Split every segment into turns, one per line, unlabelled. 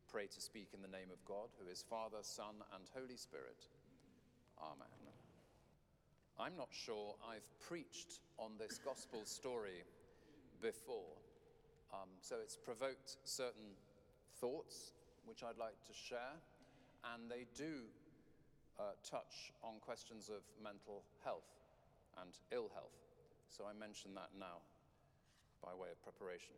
pray to speak in the name of God, who is Father, Son, and Holy Spirit. Amen. I'm not sure I've preached on this gospel story before, so it's provoked certain thoughts which I'd like to share, and they do touch on questions of mental health and ill health. So I mention that now by way of preparation.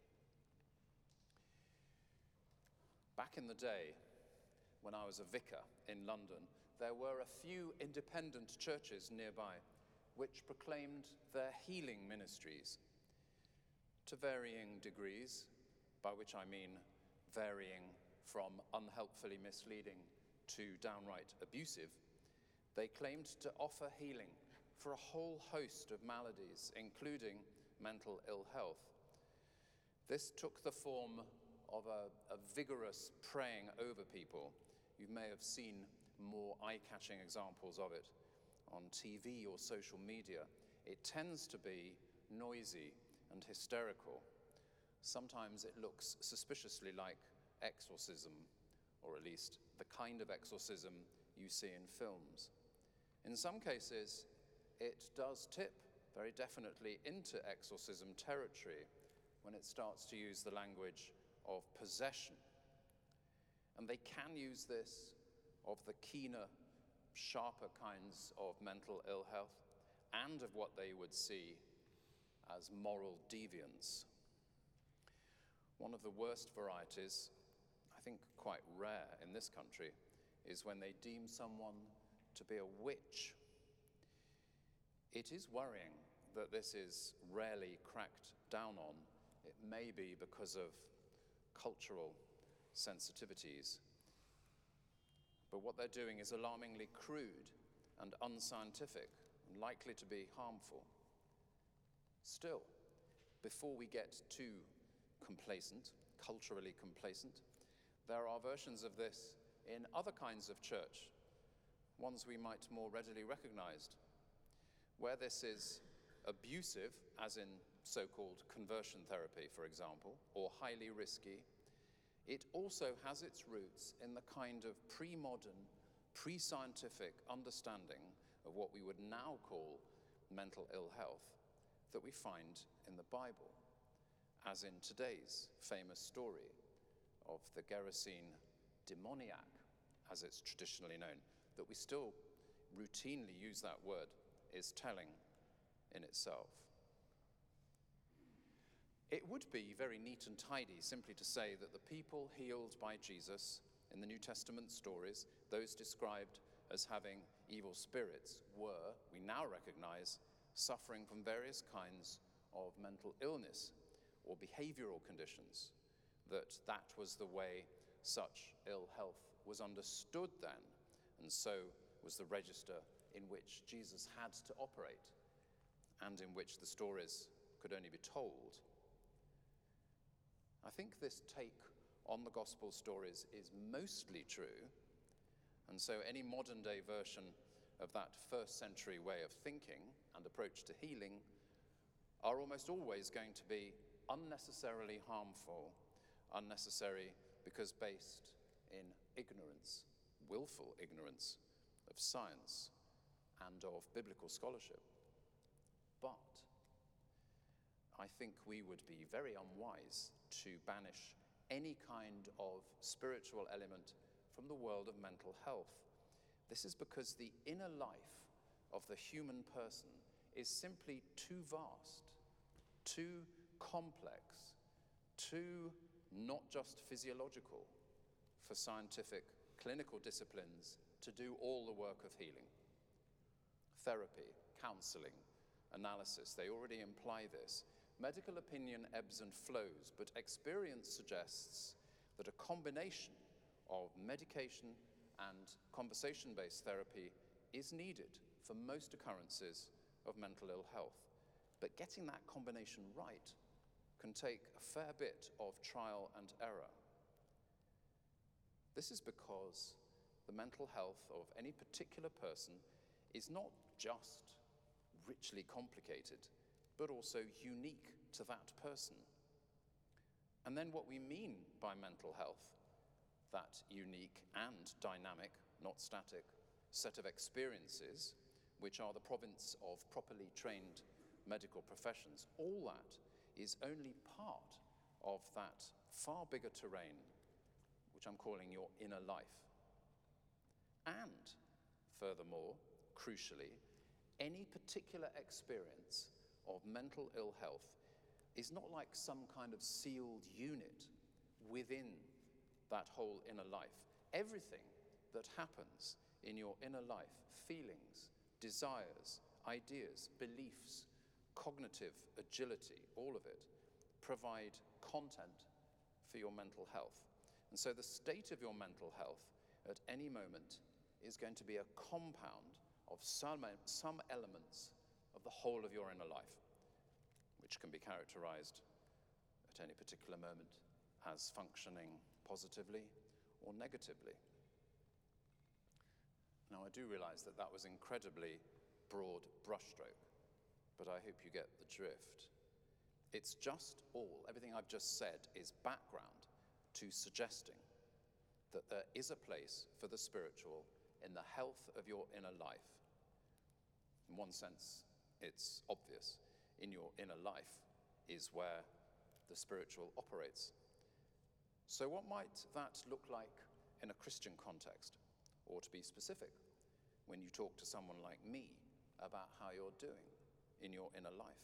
Back in the day, when I was a vicar in London, there were a few independent churches nearby which proclaimed their healing ministries to varying degrees, by which I mean varying from unhelpfully misleading to downright abusive. They claimed to offer healing for a whole host of maladies, including mental ill health. This took the form of a vigorous praying over people. You may have seen more eye-catching examples of it on TV or social media. It tends to be noisy and hysterical. Sometimes it looks suspiciously like exorcism, or at least the kind of exorcism you see in films. In some cases, it does tip very definitely into exorcism territory when it starts to use the language of possession. And they can use this of the keener, sharper kinds of mental ill health and of what they would see as moral deviance. One of the worst varieties, I think quite rare in this country, is when they deem someone to be a witch. It is worrying that this is rarely cracked down on. It may be because of cultural sensitivities. But what they're doing is alarmingly crude and unscientific and likely to be harmful. Still, before we get too complacent, culturally complacent, there are versions of this in other kinds of church, ones we might more readily recognize, where this is abusive, as in so-called conversion therapy, for example, or highly risky. It also has its roots in the kind of pre-modern, pre-scientific understanding of what we would now call mental ill health that we find in the Bible, as in today's famous story of the Gerasene demoniac, as it's traditionally known, that we still routinely use that word, is telling in itself. It would be very neat and tidy simply to say that the people healed by Jesus in the New Testament stories, those described as having evil spirits, were, we now recognize, suffering from various kinds of mental illness or behavioral conditions, that was the way such ill health was understood then, and so was the register in which Jesus had to operate and in which the stories could only be told. I think this take on the gospel stories is mostly true, and so any modern-day version of that first-century way of thinking and approach to healing are almost always going to be unnecessarily harmful, unnecessary because based in ignorance, willful ignorance of science and of biblical scholarship. But I think we would be very unwise to banish any kind of spiritual element from the world of mental health. This is because the inner life of the human person is simply too vast, too complex, too not just physiological for scientific clinical disciplines to do all the work of healing. Therapy, counseling, analysis, they already imply this. Medical opinion ebbs and flows, but experience suggests that a combination of medication and conversation-based therapy is needed for most occurrences of mental ill health. But getting that combination right can take a fair bit of trial and error. This is because the mental health of any particular person is not just richly complicated, but also unique to that person. And then what we mean by mental health that unique and dynamic, not static, set of experiences, which are the province of properly trained medical professions, all that is only part of that far bigger terrain, which I'm calling your inner life. And furthermore, crucially, any particular experience of mental ill health is not like some kind of sealed unit within that whole inner life. Everything that happens in your inner life, feelings, desires, ideas, beliefs, cognitive agility, all of it, provide content for your mental health. And so the state of your mental health at any moment is going to be a compound of some elements of the whole of your inner life, which can be characterized at any particular moment as functioning positively or negatively. Now, I do realize that that was incredibly broad brushstroke, but I hope you get the drift. It's just everything I've just said is background to suggesting that there is a place for the spiritual in the health of your inner life. In one sense, it's obvious. In your inner life is where the spiritual operates. So what might that look like in a Christian context? Or to be specific, when you talk to someone like me about how you're doing in your inner life?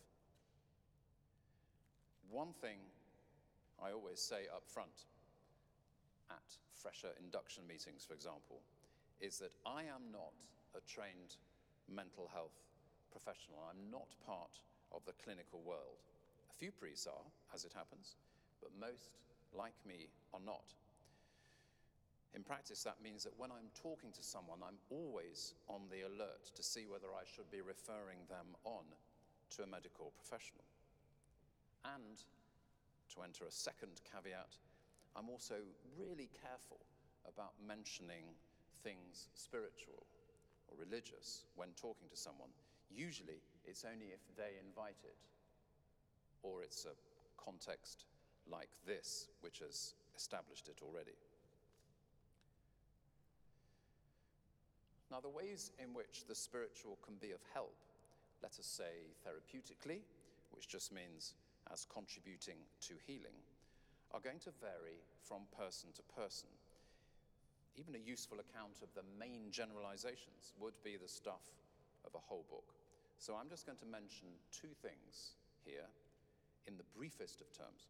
One thing I always say up front at fresher induction meetings, for example, is that I am not a trained mental health professional. I'm not part of the clinical world. A few priests are, as it happens, but most, like me, are not. In practice, that means that when I'm talking to someone, I'm always on the alert to see whether I should be referring them on to a medical professional. And to enter a second caveat, I'm also really careful about mentioning things spiritual or religious when talking to someone. Usually, it's only if they invite it, or it's a context like this, which has established it already. Now, the ways in which the spiritual can be of help, let us say therapeutically, which just means as contributing to healing, are going to vary from person to person. Even a useful account of the main generalizations would be the stuff of a whole book. So I'm just going to mention two things here in the briefest of terms.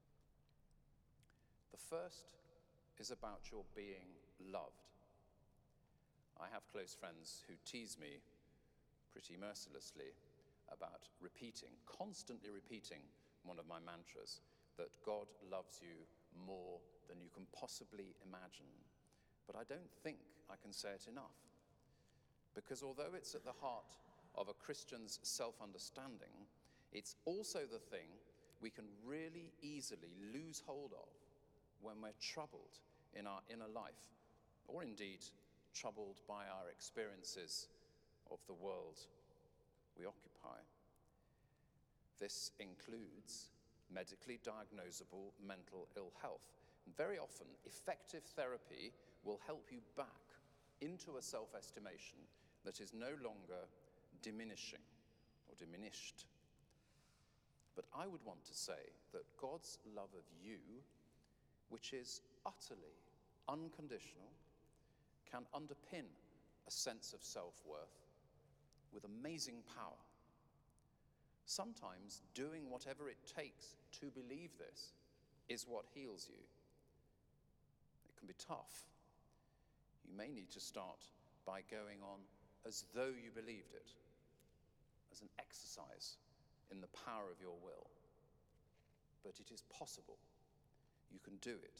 The first is about your being loved. I have close friends who tease me pretty mercilessly about constantly repeating one of my mantras, that God loves you more than you can possibly imagine. But I don't think I can say it enough. Because although it's at the heart of a Christian's self-understanding, it's also the thing we can really easily lose hold of when we're troubled in our inner life, or indeed troubled by our experiences of the world we occupy. This includes medically diagnosable mental ill health. And very often, effective therapy will help you back into a self-estimation that is no longer diminishing or diminished. But I would want to say that God's love of you, which is utterly unconditional, can underpin a sense of self-worth with amazing power. Sometimes doing whatever it takes to believe this is what heals you. It can be tough. You may need to start by going on as though you believed it, as an exercise in the power of your will. But it is possible. You can do it.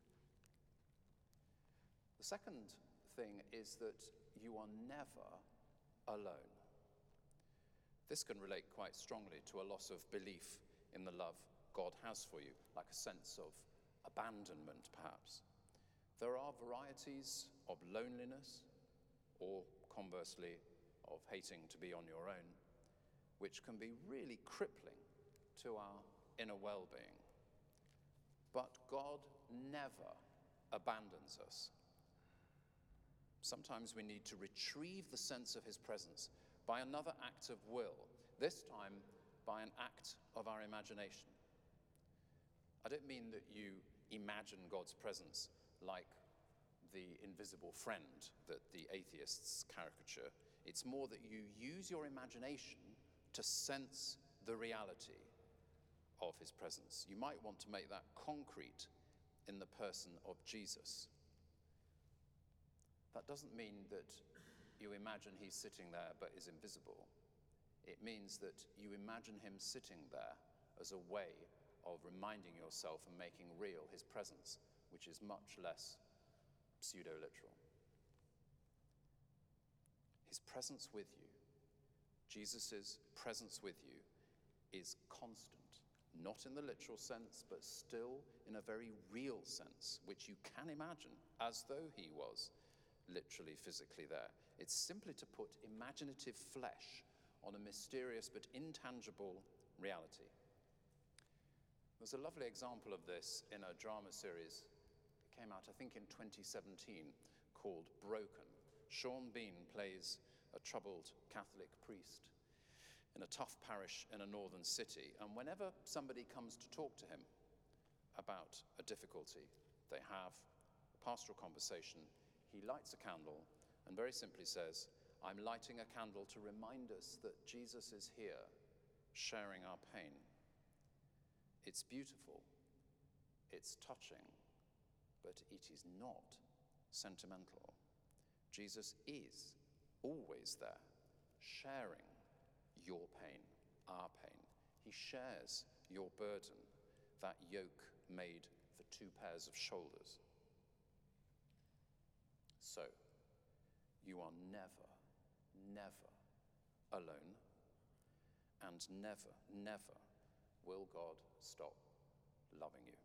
The second thing is that you are never alone. This can relate quite strongly to a loss of belief in the love God has for you, like a sense of abandonment, perhaps. There are varieties of loneliness, or conversely, of hating to be on your own, which can be really crippling to our inner well-being. But God never abandons us. Sometimes we need to retrieve the sense of his presence by another act of will, this time by an act of our imagination. I don't mean that you imagine God's presence like the invisible friend that the atheists caricature. It's more that you use your imagination to sense the reality of his presence. You might want to make that concrete in the person of Jesus. That doesn't mean that you imagine he's sitting there but is invisible. It means that you imagine him sitting there as a way of reminding yourself and making real his presence, which is much less pseudo-literal. His presence with you, Jesus' presence with you, is constant, not in the literal sense, but still in a very real sense, which you can imagine as though he was literally, physically there. It's simply to put imaginative flesh on a mysterious but intangible reality. There's a lovely example of this in a drama series. It came out, I think, in 2017, called Broken. Sean Bean plays a troubled Catholic priest in a tough parish in a northern city, and whenever somebody comes to talk to him about a difficulty they have, a pastoral conversation, he lights a candle and very simply says, "I'm lighting a candle to remind us that Jesus is here, sharing our pain." It's beautiful, it's touching, but it is not sentimental. Jesus is always there, sharing your pain, our pain. He shares your burden, that yoke made for two pairs of shoulders. So, you are never, never alone, and never, never will God stop loving you.